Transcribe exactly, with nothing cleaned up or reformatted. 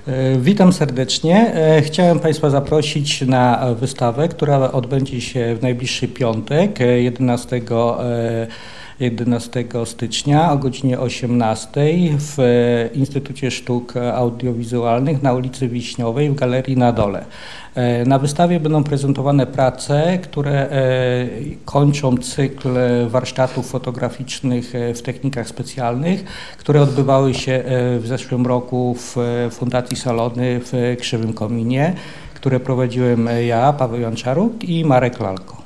Witam serdecznie. Chciałem Państwa zaprosić na wystawę, która odbędzie się w najbliższy piątek, jedenastego stycznia o godzinie osiemnastej w Instytucie Sztuk Audiowizualnych na ulicy Wiśniowej w Galerii na Dole. Na wystawie będą prezentowane prace, które kończą cykl warsztatów fotograficznych w technikach specjalnych, które odbywały się w zeszłym roku w Fundacji Salony w Krzywym Kominie, które prowadziłem ja, Paweł Janczaruk i Marek Lalko.